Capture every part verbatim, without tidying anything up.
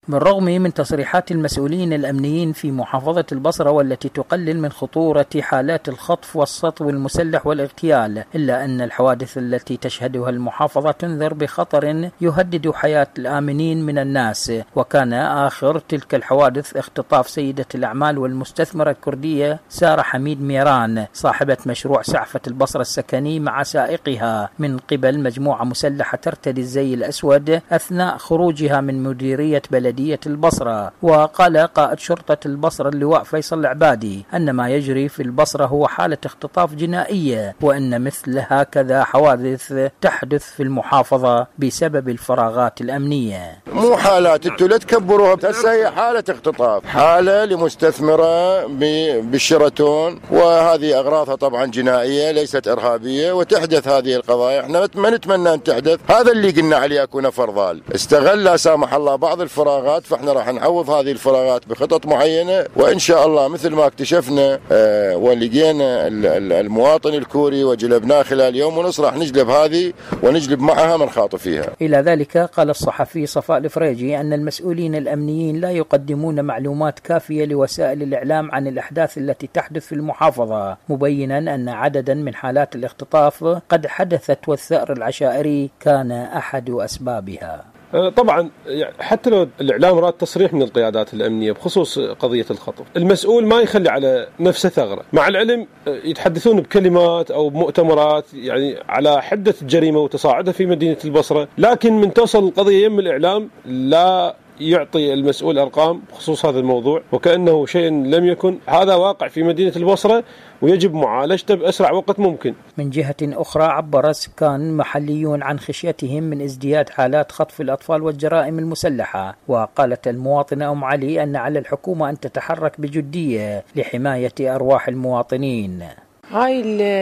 بالرغم من تصريحات المسؤولين الأمنيين في محافظة البصرة والتي تقلل من خطورة حالات الخطف والسطو المسلح والاغتيال، إلا أن الحوادث التي تشهدها المحافظة تنذر بخطر يهدد حياة الآمنين من الناس. وكان آخر تلك الحوادث اختطاف سيدة الأعمال والمستثمرة الكردية سارة حميد ميران صاحبة مشروع سعفة البصرة السكني مع سائقها من قبل مجموعة مسلحة ترتدي الزي الأسود أثناء خروجها من مديرية بلدية البصرة. وقال قائد شرطة البصرة اللواء فيصل العبادي أن ما يجري في البصرة هو حالة اختطاف جنائية، وأن مثل هكذا حوادث تحدث في المحافظة بسبب الفراغات الأمنية. مو حالات انتوا لا تكبروها، هسه هي حالة اختطاف، حالة لمستثمرة بالشيراتون، وهذه أغراضها طبعا جنائية ليست إرهابية، وتحدث هذه القضايا. احنا ما نتمنى أن تحدث، هذا اللي قلنا عليه أكون فرضال. استغل لا سامح الله بعض الفراغات، فاحنا راح نعوض هذه الفراغات بخطط معينة، وإن شاء الله مثل ما اكتشفنا اه ولقينا المواطن الكوري وجلبناه خلال يوم ونص، راح نجلب هذه ونجلب معها من خاطف فيها. إلى ذلك قال الصحفي صفاء الفريجي أن المسؤولين الأمنيين لا يقدمون معلومات كافية لوسائل الإعلام عن الأحداث التي تحدث في المحافظة، مبينا أن عددا من حالات الاختطاف قد حدثت والثأر العشائري كان أحد أسبابها. طبعا حتى لو الإعلام راد تصريح من القيادات الأمنية بخصوص قضية الخطف، المسؤول ما يخلي على نفسه ثغرة. مع العلم يتحدثون بكلمات أو بمؤتمرات يعني على حدة الجريمة وتصاعدها في مدينة البصرة، لكن من توصل القضية يم الإعلام لا يعطي المسؤول أرقام بخصوص هذا الموضوع، وكأنه شيء لم يكن. هذا واقع في مدينة البصرة ويجب معالجته بأسرع وقت ممكن. من جهة أخرى عبر سكان محليون عن خشيتهم من ازدياد حالات خطف الأطفال والجرائم المسلحة. وقالت المواطنة أم علي أن على الحكومة أن تتحرك بجدية لحماية أرواح المواطنين. هاي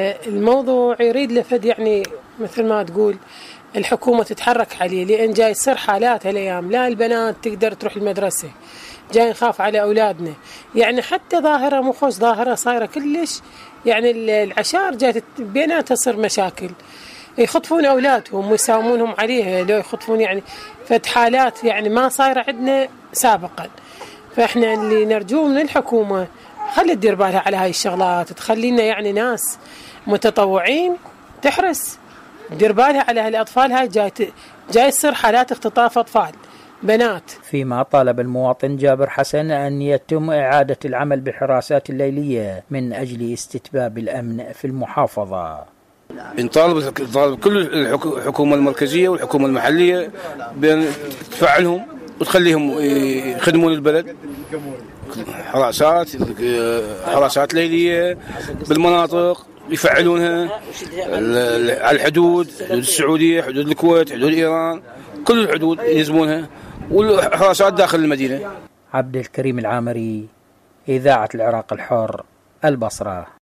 الموضوع يريد لفد يعني مثل ما تقول الحكومة تتحرك عليه، لأن جاي يصير حالات هالأيام لا البنات تقدر تروح المدرسة، جاي نخاف على أولادنا. يعني حتى ظاهرة مو خوش، ظاهرة صايرة كلش، يعني العشائر جاي بيناتها تصير مشاكل، يخطفون أولادهم ويساومونهم عليها لو يخطفون، يعني فد حالات يعني ما صايرة عندنا سابقا. فإحنا اللي نرجوه من الحكومة خلي تدير بالها على هاي الشغلات، تخلينا يعني ناس متطوعين تحرس دير بالها على هالأطفال. هاي جاي جاي يصير حالات اختطاف أطفال بنات. فيما طالب المواطن جابر حسن أن يتم إعادة العمل بالحراسات الليلية من أجل استتباب الأمن في المحافظة. نطالب كل الحكومة المركزية والحكومة المحلية بأن تفعلهم وتخليهم يخدمون البلد، حراسات حراسات ليلية بالمناطق يفعلونها على الحدود، حدود السعودية، حدود الكويت، حدود إيران، كل الحدود يلزمونها، والحراسات داخل المدينة. عبد الكريم العامري، إذاعة العراق الحر، البصرة.